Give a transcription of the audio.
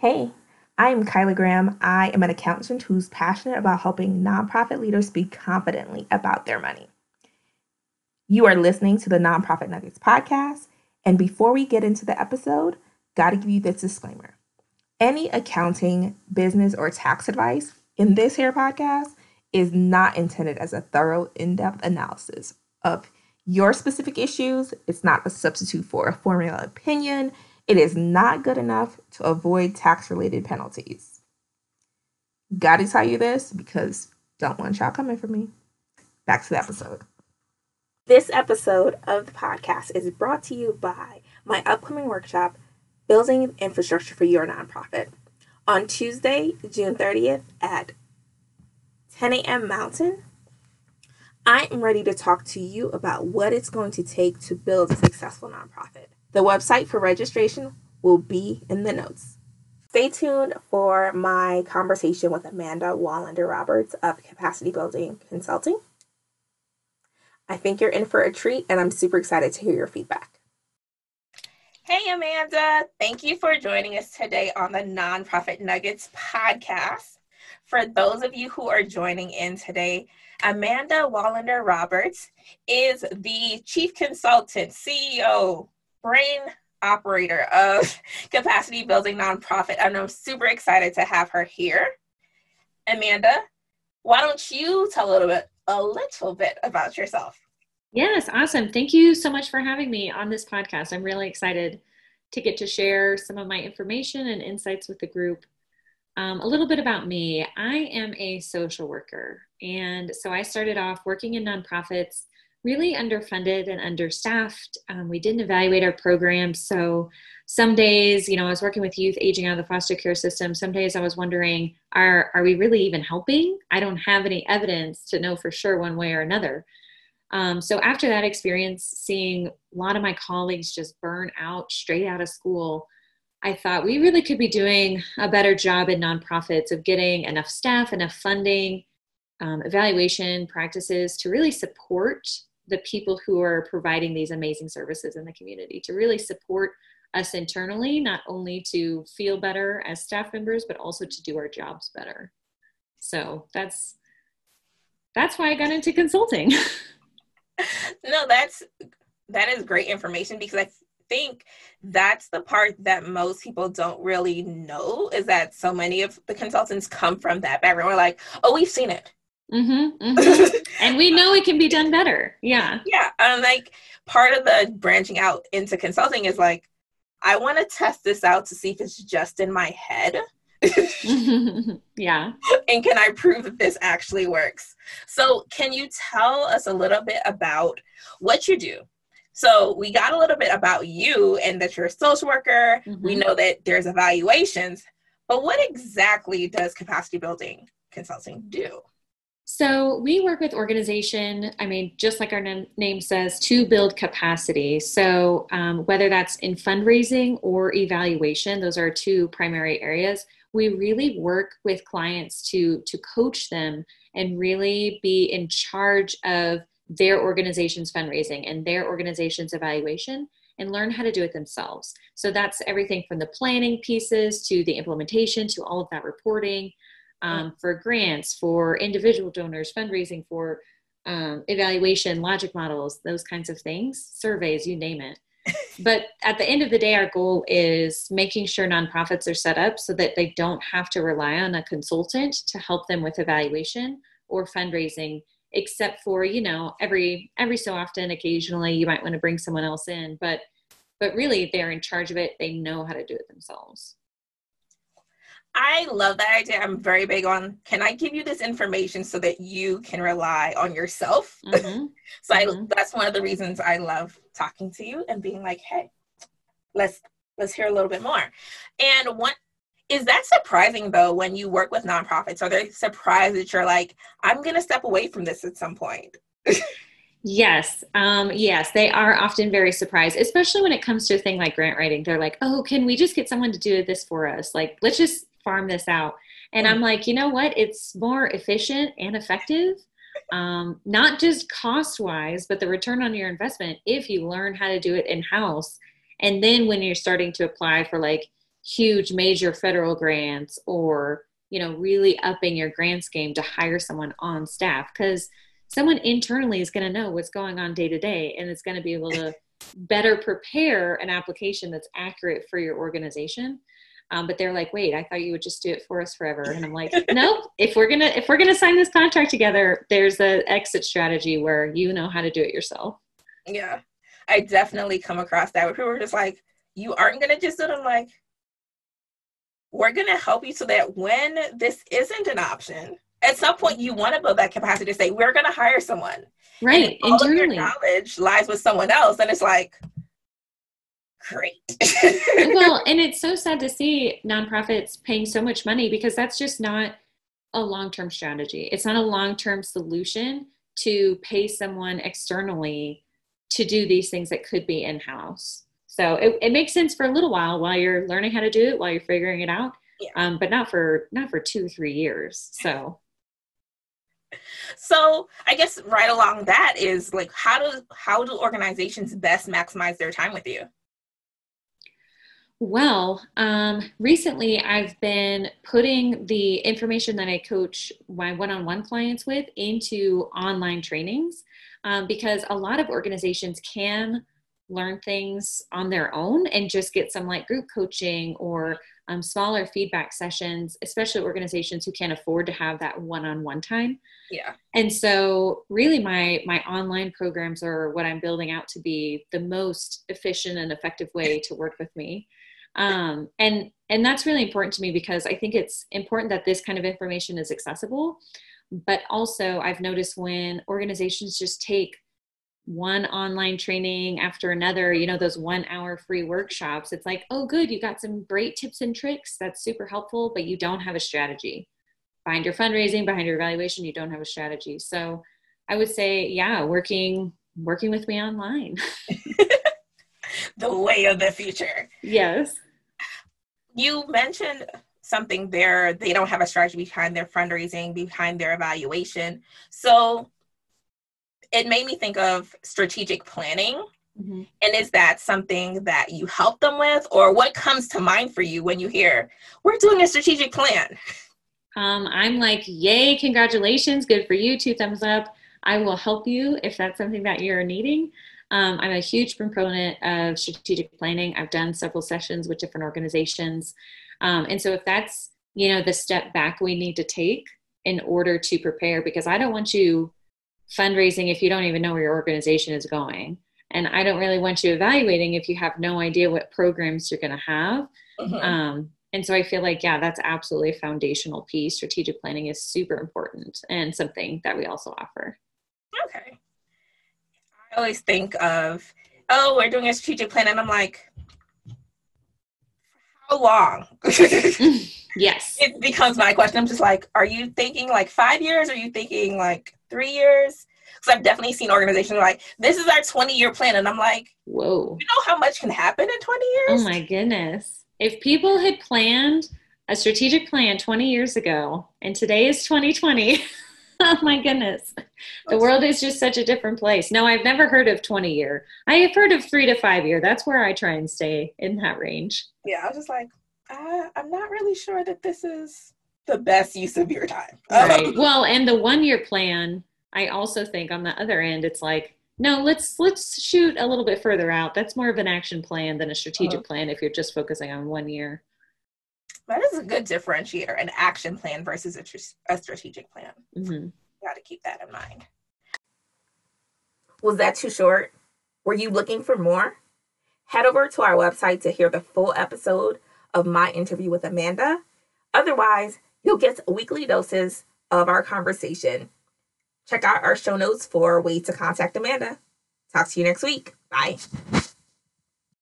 Hey, I'm Kyla Graham. I am an accountant who's passionate about helping nonprofit leaders speak confidently about their money. You are listening to the Nonprofit Nuggets podcast. And before we get into the episode, got to give you this disclaimer. Any accounting, business, or tax advice in this here podcast is not intended as a thorough, in-depth analysis of your specific issues. It's not a substitute for a formal opinion. It is not good enough to avoid tax-related penalties. Got to tell you this because don't want y'all coming for me. Back to the episode. This episode of the podcast is brought to you by my upcoming workshop, Building Infrastructure for Your Nonprofit, on Tuesday, June 30th at 10 a.m. Mountain. I am ready to talk to you about what it's going to take to build a successful nonprofit. The website for registration will be in the notes. Stay tuned for my conversation with Amanda Wallander Roberts of Capacity Building Consulting. I think you're in for a treat, and I'm super excited to hear your feedback. Hey, Amanda. Thank you for joining us today on the Nonprofit Nuggets podcast. For those of you who are joining in today, Amanda Wallander Roberts is the Chief Consultant, CEO, brain operator of Capacity Building Nonprofit, and I'm super excited to have her here. Amanda, why don't you tell a little bit about yourself? Yes, awesome. Thank you so much for having me on this podcast. I'm really excited to get to share some of my information and insights with the group. A little bit about me. I am a social worker, and so I started off working in nonprofits, really underfunded and understaffed. We didn't evaluate our programs, so some days, I was working with youth aging out of the foster care system. Some days I was wondering, are we really even helping? I don't have any evidence to know for sure one way or another. So after that experience, seeing a lot of my colleagues just burn out straight out of school, I thought we really could be doing a better job in nonprofits of getting enough staff, enough funding, evaluation practices to really support the people who are providing these amazing services in the community, to really support us internally, not only to feel better as staff members, but also to do our jobs better. So that's why I got into consulting. No, that is great information, because I think that's the part that most people don't really know, is that so many of the consultants come from that background. We're like, oh, we've seen it. And we know it can be done better. Yeah. Yeah. Like part of the branching out into consulting is like, I want to test this out to see if it's just in my head. Yeah. And can I prove that this actually works? So can you tell us a little bit about what you do? So we got a little bit about you and that you're a social worker. We know that there's evaluations, but what exactly does capacity building consulting do? So we work with organization, just like our name says, to build capacity. So whether that's in fundraising or evaluation, those are two primary areas. We really work with clients to coach them and really be in charge of their organization's fundraising and their organization's evaluation, and learn how to do it themselves. So that's everything from the planning pieces to the implementation to all of that reporting. For grants, for individual donors, fundraising, for evaluation, logic models, those kinds of things, surveys, you name it. But at the end of the day, our goal is making sure nonprofits are set up so that they don't have to rely on a consultant to help them with evaluation or fundraising, except for, every so often, occasionally, you might want to bring someone else in. But really, they're in charge of it. They know how to do it themselves. I love that idea. I'm very big on, can I give you this information so that you can rely on yourself? That's one of the reasons I love talking to you and being like, hey, let's hear a little bit more. And what is that surprising though, when you work with nonprofits? Are they surprised that you're like, I'm going to step away from this at some point? Yes. Yes, they are often very surprised, especially when it comes to a thing like grant writing. They're like, oh, can we just get someone to do this for us? Like, let's just farm this out. And I'm like, you know what? It's more efficient and effective, not just cost wise, but the return on your investment if you learn how to do it in-house. And then when you're starting to apply for like huge major federal grants or, really upping your grants game to hire someone on staff, because someone internally is going to know what's going on day to day, and it's going to be able to better prepare an application that's accurate for your organization. But they're like, wait, I thought you would just do it for us forever. And I'm like, nope, if we're gonna sign this contract together, there's an exit strategy where you know how to do it yourself. Yeah. I definitely come across that where people are just like, you aren't gonna just do it. I'm like, we're gonna help you so that when this isn't an option, at some point you want to build that capacity to say, we're gonna hire someone. Right. And all of your knowledge lies with someone else. And it's like, great. Well, and it's so sad to see nonprofits paying so much money, because that's just not a long-term strategy. It's not a long-term solution to pay someone externally to do these things that could be in-house. So it makes sense for a little while you're learning how to do it, while you're figuring it out, but not for 2 or 3 years. So I guess right along that is like, how do organizations best maximize their time with you? Well, recently I've been putting the information that I coach my one-on-one clients with into online trainings, because a lot of organizations can learn things on their own and just get some like group coaching or smaller feedback sessions, especially organizations who can't afford to have that one-on-one time. Yeah. And so really my online programs are what I'm building out to be the most efficient and effective way to work with me. And that's really important to me, because I think it's important that this kind of information is accessible. But also I've noticed when organizations just take one online training after another, those 1 hour free workshops, it's like, oh, good, you got some great tips and tricks. That's super helpful, but you don't have a strategy behind your fundraising, behind your evaluation. You don't have a strategy. So I would say, yeah, working with me online. The way of the future. Yes. You mentioned something there. They don't have a strategy behind their fundraising, behind their evaluation. So it made me think of strategic planning. Mm-hmm. And is that something that you help them with, or what comes to mind for you when you hear we're doing a strategic plan? I'm like, yay, congratulations. Good for you. 2 thumbs up. I will help you if that's something that you're needing. I'm a huge proponent of strategic planning. I've done several sessions with different organizations. And so if that's, the step back we need to take in order to prepare, because I don't want you fundraising if you don't even know where your organization is going. And I don't really want you evaluating if you have no idea what programs you're going to have. Mm-hmm. And so I feel like, yeah, that's absolutely a foundational piece. Strategic planning is super important and something that we also offer. Okay. I always think of, oh, we're doing a strategic plan. And I'm like, how long? Yes. It becomes my question. I'm just like, are you thinking like 5 years? Are you thinking like 3 years? Because I've definitely seen organizations like, this is our 20-year plan. And I'm like, whoa, you know how much can happen in 20 years? Oh my goodness. If people had planned a strategic plan 20 years ago, and today is 2020, oh my goodness. The world is just such a different place. No, I've never heard of 20 year. I have heard of 3 to 5 year. That's where I try and stay in that range. Yeah, I was just like, I'm not really sure that this is the best use of your time. Right. Well, and the 1 year plan, I also think on the other end, it's like, no, let's shoot a little bit further out. That's more of an action plan than a strategic plan if you're just focusing on 1 year. That is a good differentiator, an action plan versus a strategic plan. Mm-hmm. You got to keep that in mind. Was that too short? Were you looking for more? Head over to our website to hear the full episode of my interview with Amanda. Otherwise, you'll get weekly doses of our conversation. Check out our show notes for ways to contact Amanda. Talk to you next week. Bye.